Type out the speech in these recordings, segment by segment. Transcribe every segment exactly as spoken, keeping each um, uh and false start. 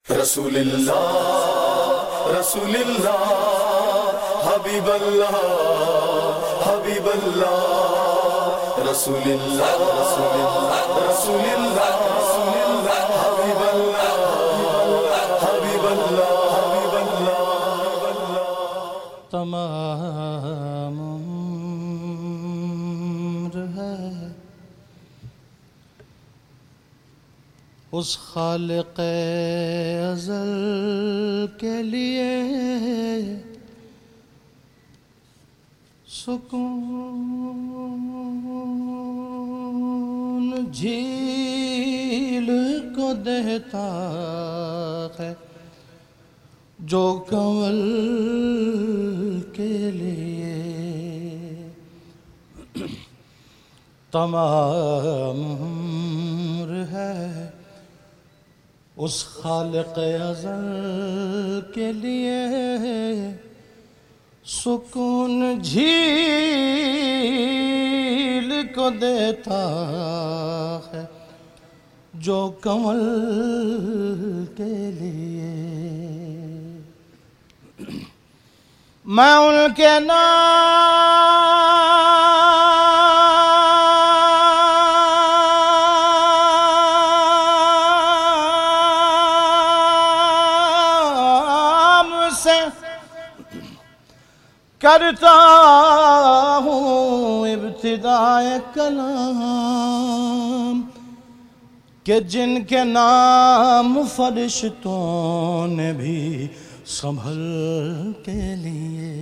رسول اللہ رسول اللہ حبیب اللہ حبیب اللہ رسول اللہ رسول اللہ رسول اللہ رسول اللہ حبیب اللہ حبیب اللہ حبیب اللہ تمام عمر ہے اس خالق ازل کے لیے سکون جھیل کو دیتا ہے جو کنول کے لیے تمام عمر ہے اس خالق ازل کے لیے سکون جھیل کو دیتا ہے جو کنول کے لیے میں ان کے نام سے کرتا ہوں ابتدائے کلام کہ جن کے نام فرشتوں نے بھی سنبھل کے لیے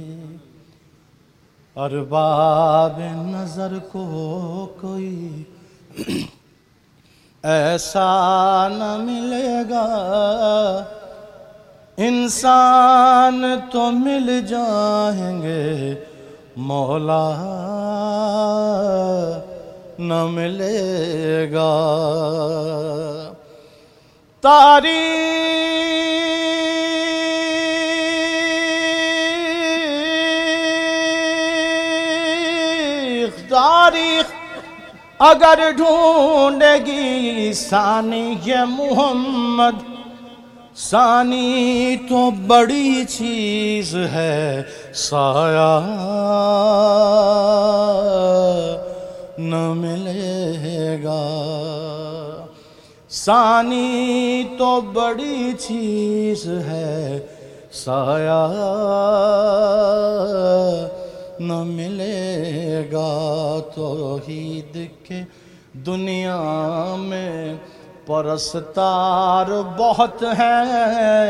ارباب نظر کو کوئی ایسا نہ ملے گا انسان تو مل جائیں گے مولا نہ ملے گا تاریخ تاریخ اگر ڈھونڈے گی ثانی یہ محمد ثانی تو بڑی چیز ہے سایہ نہ ملے گا ثانی تو بڑی چیز ہے سایہ نہ ملے گا توحید کے دنیا میں پرستار بہت ہیں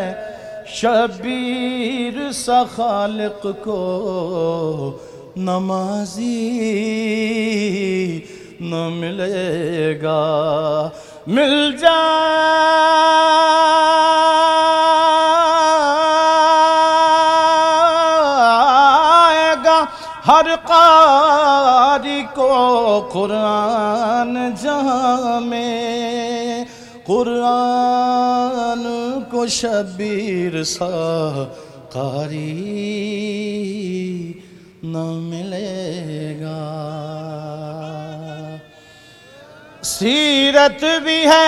شبیر سا خالق کو نمازی نہ ملے گا مل جائے گا ہر قاری کو قرآن جہاں میں قرآن کو شبیر سا قاری نہ ملے گا سیرت بھی ہے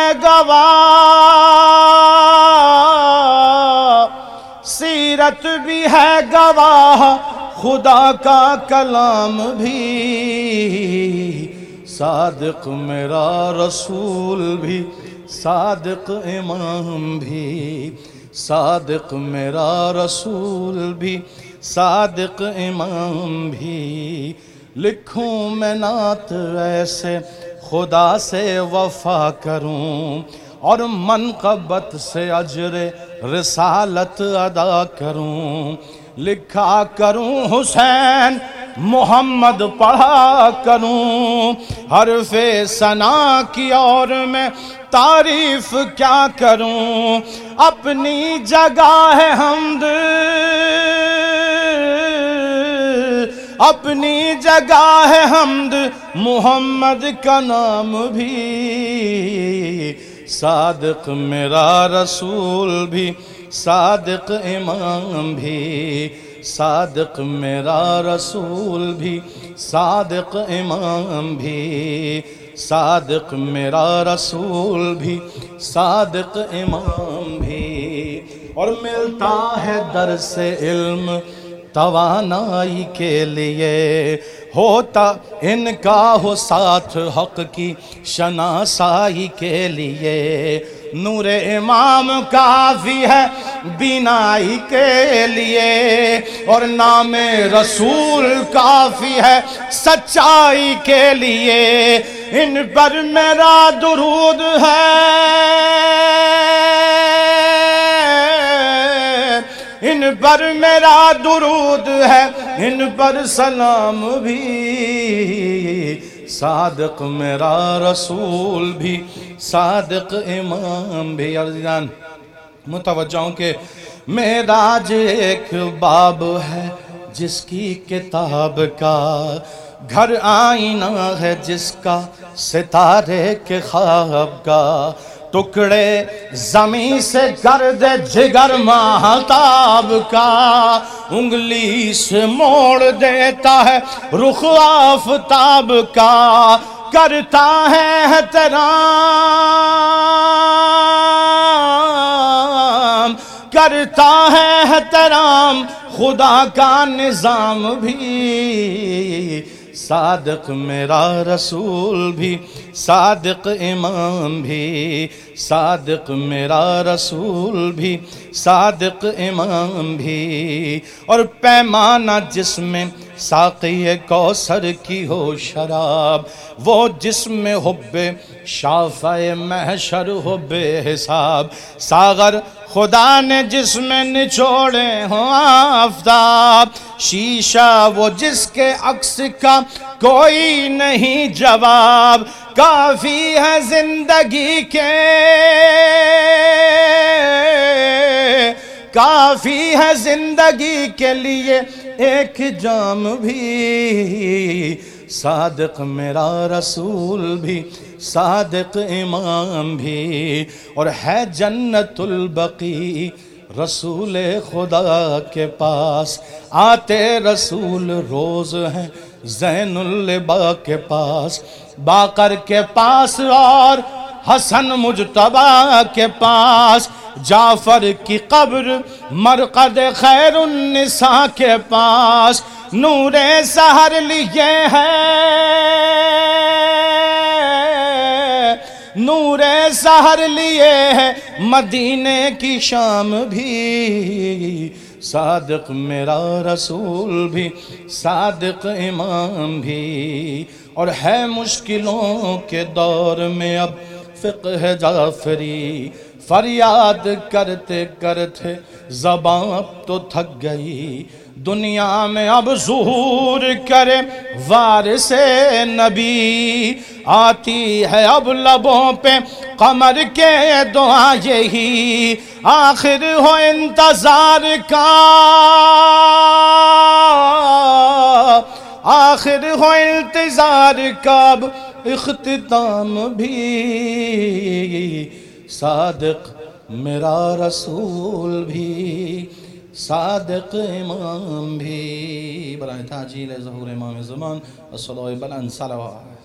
گواہ سیرت بھی ہے گواہ خدا کا کلام بھی صادق میرا رسول بھی صادق امام بھی صادق میرا رسول بھی صادق امام بھی لکھوں میں نعت ایسے خدا سے وفا کروں اور منقبت سے اجر رسالت ادا کروں لکھا کروں حسین محمد پڑھا کروں حرف ثنا کی اور میں تعریف کیا کروں اپنی جگہ ہے حمد اپنی جگہ ہے حمد محمد کا نام بھی صادق میرا رسول بھی صادق امام بھی صادق میرا رسول بھی صادق امام بھی صادق میرا رسول بھی صادق امام بھی اور ملتا ہے درس علم توانائی کے لیے، ہوتا ان کا ہو ساتھ حق کی شناسائی کے لیے، نور امام کافی ہے بینائی کے لیے، اور نام رسول کافی ہے سچائی کے لیے، ان پر میرا درود ہے، ان پر میرا درود ہے، ان پر سلام بھی، صادق میرا رسول بھی، صادق امام بھی۔ عزیزان متوجہ ہوں کہ معراج ایک باب ہے جس کی کتاب کا، گھر آئینہ ہے جس کا ستارے کے خواب کا، ٹکڑے زمین سے گرد جگر ماہتاب کا، انگلی سے موڑ دیتا ہے رخ آفتاب کا، کرتا ہے احترام، کرتا ہے احترام خدا کا نظام بھی، صادق میرا رسول بھی، صادق امام بھی، صادق میرا رسول بھی، صادق امام بھی، اور پیمانہ جس میں ساقی کوثر کی ہو شراب، وہ جس میں حب شافع محشر ہو بے حساب، ساغر خدا نے جس میں نچوڑے ہوں آفتاب، شیشہ وہ جس کے عکس کا کوئی نہیں جواب، کافی ہے زندگی کے، کافی ہے زندگی کے لیے ایک جام بھی، صادق میرا رسول بھی، صادق امام بھی، اور ہے جنت البقیع رسول خدا کے پاس، آتے رسول روز ہیں زین البا کے پاس، باقر کے پاس اور حسن مجتبیٰ کے پاس، جعفر کی قبر مرقد خیر النساء کے پاس، نور سحر لیے ہے، نور سحر لیے ہے مدینے کی شام بھی، صادق میرا رسول بھی، صادق امام بھی، اور ہے مشکلوں کے دور میں اب فقہ جعفری، فریاد کرتے کرتے زباں اب تو تھک گئی، دنیا میں اب ظہور کرے وارث نبی، آتی ہے اب لبوں پہ قمر کے دعا یہی، آخر ہو انتظار کا، آخر ہو انتظار کا اب اختتام بھی، صادق میرا رسول بھی، صادق امام بھی، برائے تعجیل ظہور امام زمان الصلاة بلند صلوات۔